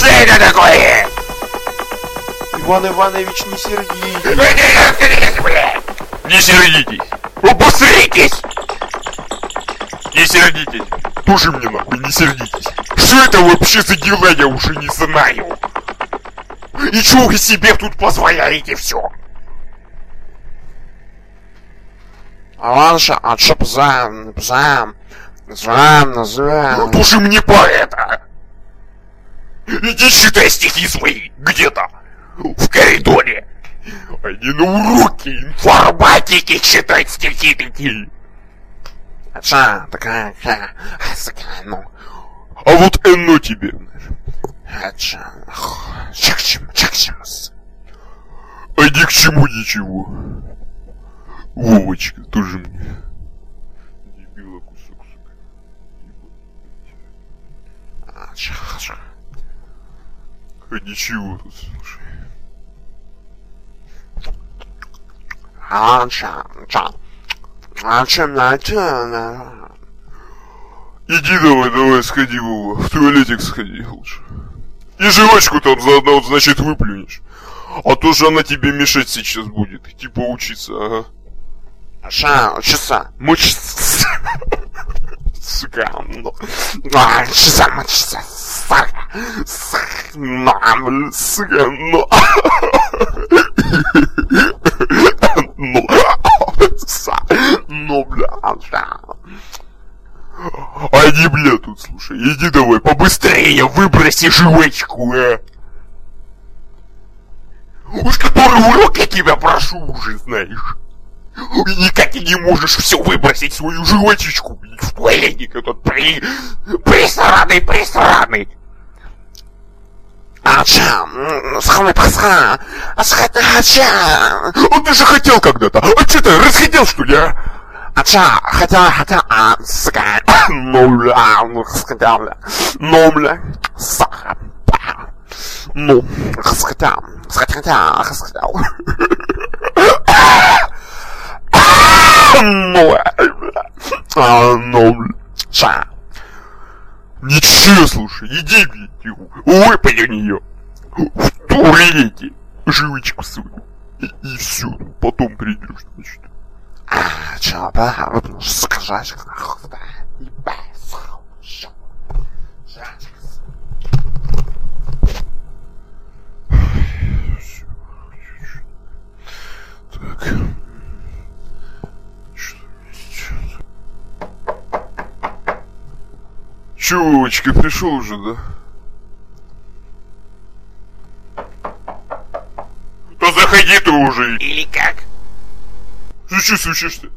это такое? Иван Иванович, не сердитесь. Не сердитесь. Обосритесь. Не сердитесь. Тоже мне нахуй, не сердитесь. Что это вообще за дела, я уже не знаю. И чё вы себе тут позволяете все? Аланша, а чё бзам? Ну тоже мне поэта. Иди читай стихи свои где-то в коридоре. А не на уроке информатики читать стихи такие. Ача, такая, ну. А вот оно тебе. Ача, чак-чимас. А ни к чему ничего. Вовочка, тоже мне. Дебила кусок, сука. Ача. А ничего тут, слушай. Ача. Иди давай, сходи, Вова. В туалетик сходи лучше. И жвачку там заодно, вот, значит, выплюнешь. А то же она тебе мешать сейчас будет. Иди поучиться, ага. Ача, учиться. Мучиться. Сука, Ну, мочиться. сука, ну. Ну, бля, Иди, бля, тут, слушай, иди давай, побыстрее выброси жвачку, Уж который урок я тебя прошу уже, знаешь. И никак и не можешь все выбросить свою жвачечку, блядь, в туалетик этот присраный. Ача, схватный паса. Ача. Ну ты же хотел когда-то, а что ты, расхотел что ли, а? Ача, хотя, сука. Ну, бля, хотел, бля. Ну, бля, саха. Ну, хотел. Ну, бля. Ничего, слушай, иди, блядь, выпали в нее. В туалете. Живычку свою. И все, потом придешь, значит. Чё, да, выпнешь, сука, жачка, нахуй, да. Ебать, сука, жачка. Так. Чувачка, пришел уже, да? Да заходи ты уже! Или как? Ну что случилось-то?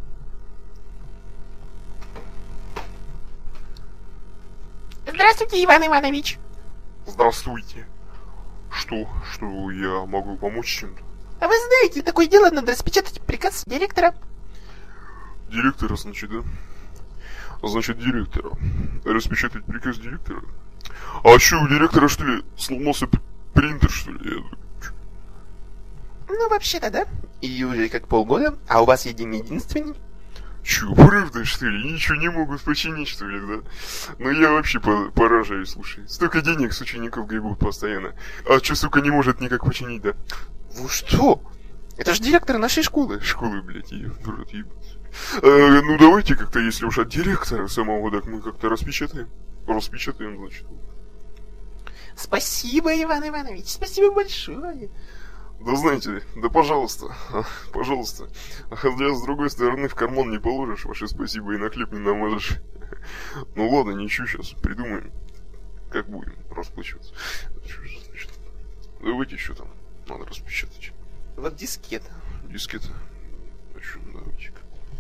Здравствуйте, Иван Иванович. Здравствуйте. Что я могу помочь чем-то? А вы знаете, такое дело, надо распечатать приказ директора. Директора, значит, да? Значит, директора. Распечатать приказ директора? А что, у директора, что ли, сломался принтер, что ли? Ну, вообще-то, да. И уже как полгода, а у вас единственный? Чё, правда, что ли? Ничего не могут починить, что ли, да? Ну я вообще поражаюсь, слушай. Столько денег с учеников гребут постоянно. А чё, сука, не может никак починить, да? Вы что? Это же директор нашей школы. Школы, блядь, её, рот ебать. Ну давайте как-то, если уж от директора самого, так мы как-то распечатаем. Распечатаем, значит. Спасибо, Иван Иванович, спасибо большое. Да знаете, да пожалуйста, пожалуйста. Хотя с другой стороны в карман не положишь, ваше спасибо и на хлеб не намажешь. Ну ладно, ничего, сейчас придумаем, как будем расплачиваться. Значит, давайте еще там надо распечатать. Вот дискета. Дискета. А что, давайте-ка.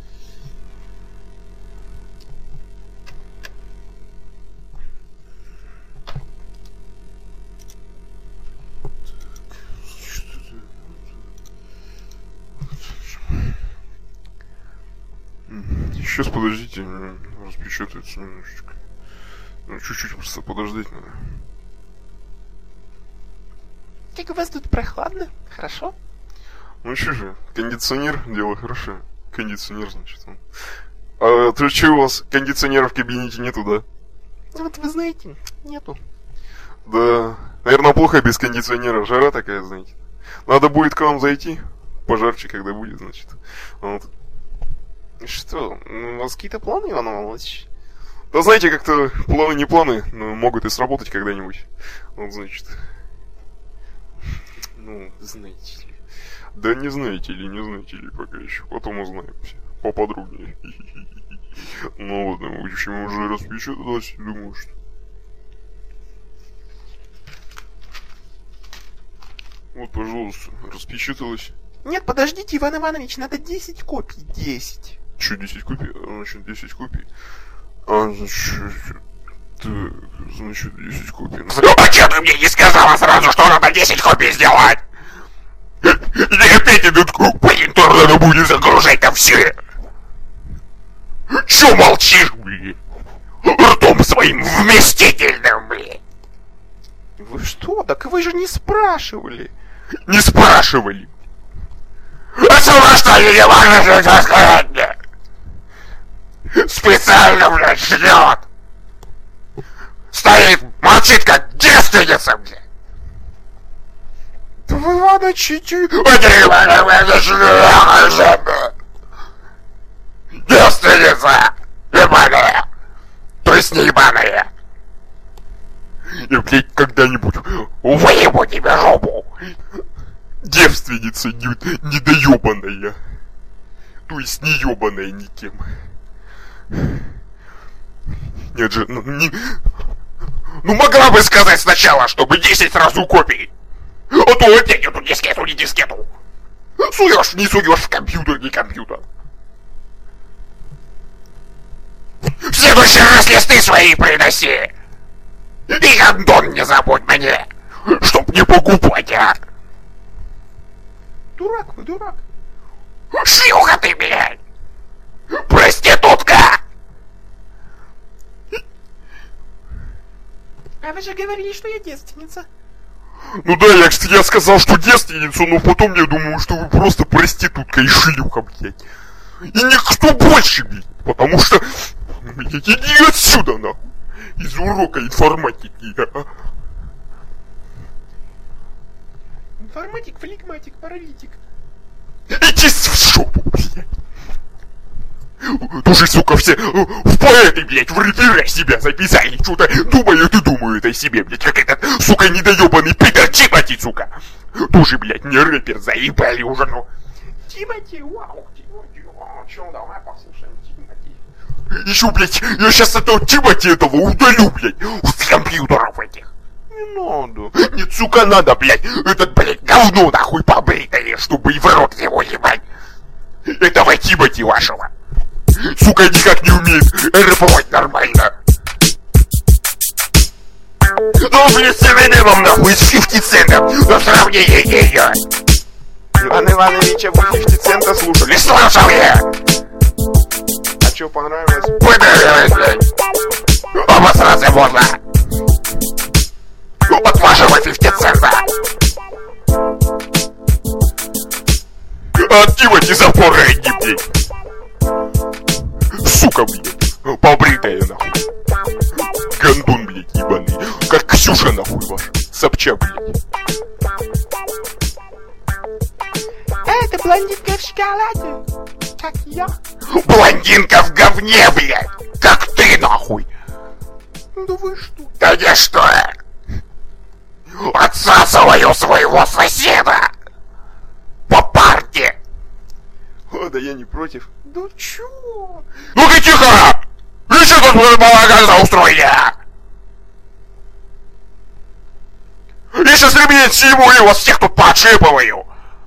Сейчас подождите, распечатается немножечко. Ну, чуть-чуть просто подождать надо. Как у вас тут прохладно? Хорошо? Ну что же, кондиционер, дело хорошее. Кондиционер, значит, он. А то что у вас кондиционера в кабинете нету, да? Вот вы знаете, нету. Да, наверное, плохо без кондиционера, жара такая, знаете. Надо будет к вам зайти, пожарче, когда будет, значит. Вот. Что, у вас какие-то планы, Иван Иванович? Да знаете, как-то планы не планы, но могут и сработать когда-нибудь. Вот, значит. Ну, знаете ли. Да не знаете ли пока еще. Потом узнаемся. Поподробнее. Ну ладно, в общем, уже распечаталось, думаю, что... Вот, пожалуйста, распечаталось. Нет, подождите, Иван Иванович, надо 10 копий. 10. Че, 10 копий? Значит, 10 копий. Значит... Так, значит, 10 копий. Ну почему ты мне не сказала сразу, что надо 10 копий сделать? И опять идут по интернету будет загружать там все. Чё молчишь, блин? Ртом своим вместительным, блин. Вы что? Так вы же не спрашивали. Не спрашивали. Отсюда что ли не можешь сказать мне? Специально, блядь, ждет. Стоит, молчит, как девственница, блядь. Да вы, Иваныч, девственница! Ебаная! То есть не ебаная! И, блядь, когда-нибудь выебу тебе жопу! Девственница недоебанная. То есть не ебаная никем. Нет же, Ну могла бы сказать сначала, чтобы 10 сразу копий! А то опять эту дискету, не дискету! Суешь, не суешь в компьютер, не компьютер! В следующий раз листы свои приноси! И гандон не забудь мне! Чтоб не покупать, а! Дурак вы, дурак. Шлюха ты, блядь! Проститутка! А вы же говорили, что я девственница. ну да, я сказал, что девственницу, но потом я думаю, что вы просто проститутка и шлюха, блядь. И никто больше, блядь. Потому что, блядь, иди отсюда, нахуй. Из урока информатики, а. Информатик, флегматик, паралитик. Иди в жопу, блядь. Тоже, сука, все в поэты, блядь, в рэпера себя записали. Что-то думают и думают о себе, блядь, как этот, сука, недоебанный пидор Тимати, сука. Тоже, блядь, не рэпер, заебали уже, ну. Тимати, вау, Тимати, вау, чё, давай послушаем Тимати. Еще, блядь, я сейчас этого Тимати этого удалю, блядь, с компьютеров этих. Не надо. Нет, сука, надо, блядь, Этот, блядь, говно нахуй побритое, чтобы и в рот его ебать. Этого Тимати вашего. сука, никак не умеет рэповать нормально. Ну, блин, с Эминемом нахуй, с 50 центов, на сравнение не идет. Иван Иванович, а вы 50 цента слушали? Не слышал я. А чё, понравилось? Понравилось, блядь. Обосраться можно. От вашего 50 цента. От Тимати запора иди, блядь. Сука, блядь, побритая, нахуй. Гандон, блядь, ебаный. Как Ксюша, нахуй, ваша. Собчак, блядь. Это блондинка в шоколаде. Как я. Блондинка в говне, блядь. Как ты, нахуй. Да вы что? Да я что? Отсасываю своего соседа. По парте. О, да я не против. Да чё? Ну ты тихо! И что тут балаган за устроение? Я сейчас ремень сниму и вас всех тут поотшипываю.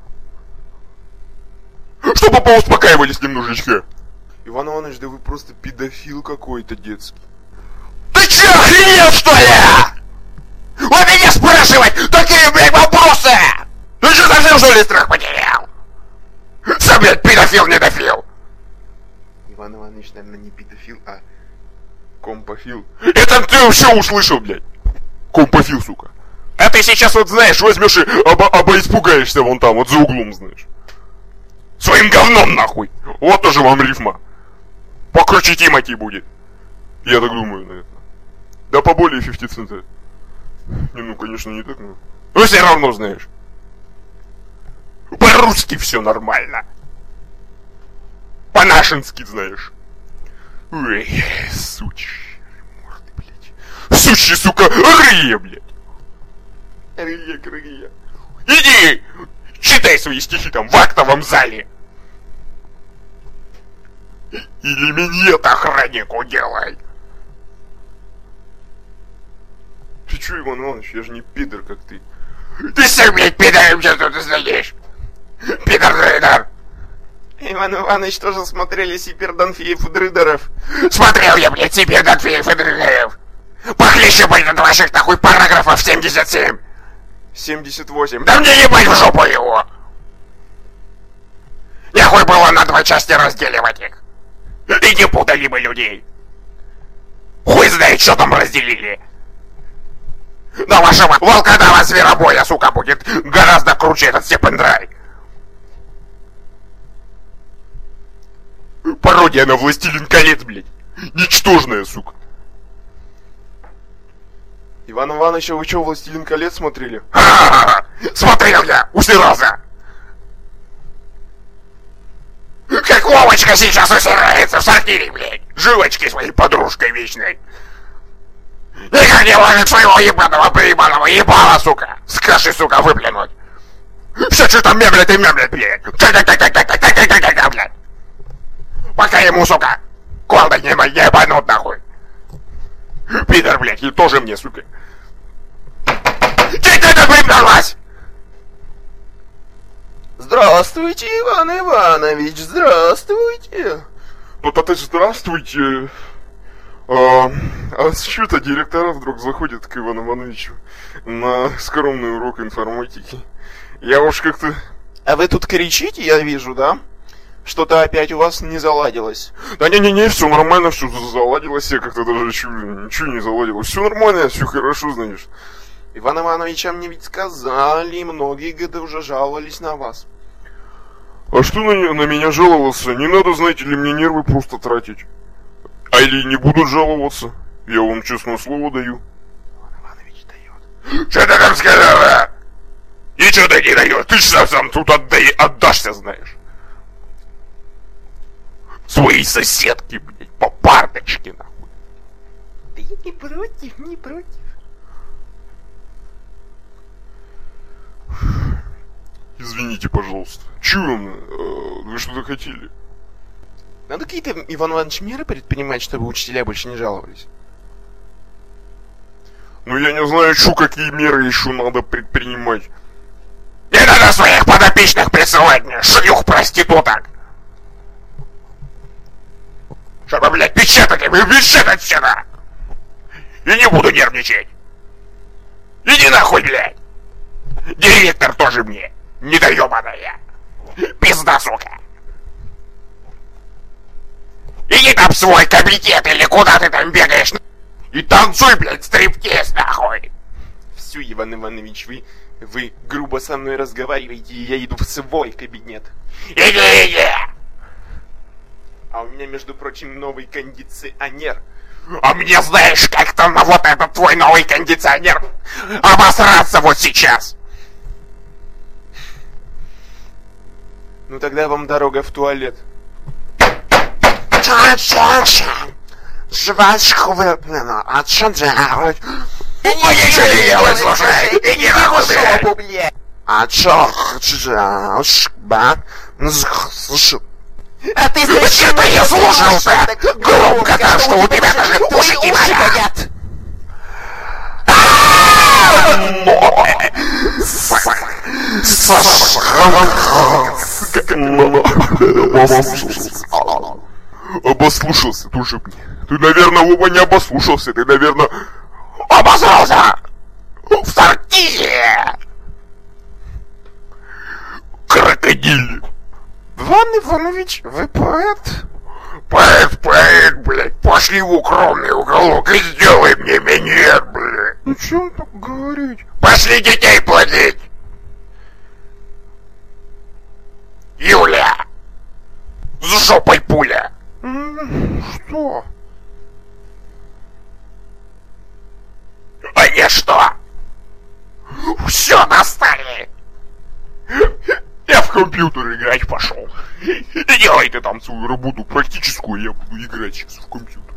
Чтобы поуспокаивались немножечко. Иван Иванович, да вы просто педофил какой-то детский. Ты че, охренел, что ли? У меня спрашивать такие, блядь, вопросы! Ты что, совсем, что ли, страх потерял? Сам, блядь, педофил-недофил. Иван Иванович, наверное, не педофил, а компофил. Это ты вообще услышал, блядь? Компофил, сука. А ты сейчас вот знаешь, возьмешь и испугаешься вон там, вот за углом, знаешь. Своим говном, нахуй. Вот тоже вам рифма. Покруче Тимати будет. Я так думаю, наверное. Да поболее 50 центов. Не, ну, конечно, не так, но... Ну, все равно знаешь. По-русски все нормально. По-нашенски, знаешь. Ой, сучьи морды, блядь. Сучьи, сука, рыя, блядь. Рыя. Иди, читай свои стихи там в актовом зале. Или минет охраннику делай. Ты чё, Иван Иванович, я же не пидор, как ты. Ты сам, блядь, пидором сейчас тут знаешь. Пидор-дрыдор. Иван Иванович тоже смотрели Сипер Донфиев и Дрыдоров. Смотрел я, блядь, Сипер Донфиев и Дрыдоров. Похлеще, блядь, от ваших нахуй параграфов 77. 78. Да мне ебать в жопу его. Нахуй было на 2 части разделивать их. И не путали бы людей. Хуй знает, что там разделили. Но вашего волкодава зверобоя, сука, будет гораздо круче этот Степендрай. Пародия на Властелин колец, блядь. Ничтожная, сука. Иван Иванович, а вы что, «Властелин колец» смотрели? Смотрел я, усирался. Как Вовочка сейчас усирается в сортире, блядь. Жилочкой своей подружкой вечной. Никак не может своего ебаного приебаного ебала, сука. С крыши, сука, выплюнуть. Все что-то мемлет и мемлет, блядь. Блядь. Пока ему, сука, колда не ебанут, нахуй. Пидор, блядь, и тоже мне, сука. Ты выплюнулась! Здравствуйте, Иван Иванович, здравствуйте. Ну, то здравствуйте. А с чего-то директора вдруг заходят к Ивану Ивановичу на скромный урок информатики. Я уж как-то... А вы тут кричите, я вижу, да? Что-то опять у вас не заладилось. Да не, все нормально, все заладилось, я как-то даже ничего не заладилось. Все нормально, все хорошо, знаешь. Иван Иванович, а мне ведь сказали, многие годы уже жаловались на вас. А что на меня жаловаться? Не надо, знаете ли, мне нервы просто тратить. А или не будут жаловаться? Я вам честное слово даю. Иван Иванович дает. Что ты там сказала? Ничего ты не даешь, ты ж сам тут отдашься, знаешь. Своей соседки, блядь, по пардочке, нахуй. Да я не против, не против. Извините, пожалуйста. Чего вам? Вы что-то хотели? Надо какие-то, Иван Иванович, меры предпринимать, чтобы учителя больше не жаловались. Ну я не знаю, что какие меры еще надо предпринимать. Не надо своих подопечных присылать мне, шлюх проституток. Чтобы, блядь, печатать сюда. И не буду нервничать. Иди нахуй, блядь. Директор тоже мне недоебаная. Пизда, сука. Иди там в свой кабинет или куда ты там бегаешь. И танцуй, блядь, стриптиз, нахуй. Все, Иван Иванович, вы грубо со мной разговариваете, и я иду в свой кабинет. Иди. А у меня, между прочим, новый кондиционер. А мне знаешь, как там на вот этот твой новый кондиционер обосраться вот сейчас. Ну тогда вам дорога в туалет. Жвачку выплюну, а что делать? Ничего не делай, слушай, иди нахуй, блядь. А чё делать, ба? Слушай. А ты Зачем ты не слушался? Громко так, что у тебя даже уши не болят. Обослушался, тоже мне. Ты, наверное, оба не обослушался, ты, наверное... Обосрался! В сортире! Крокодиль! Иван Иванович, вы поэт? Поэт, блядь, пошли в укромный уголок и сделай мне минет, блядь. Ну чем так говорить? Пошли детей плодить. Юля! С жопой пуля! Что? А не что? компьютер играть пошел. И делай ты там свою работу практическую, я буду играть сейчас в компьютер.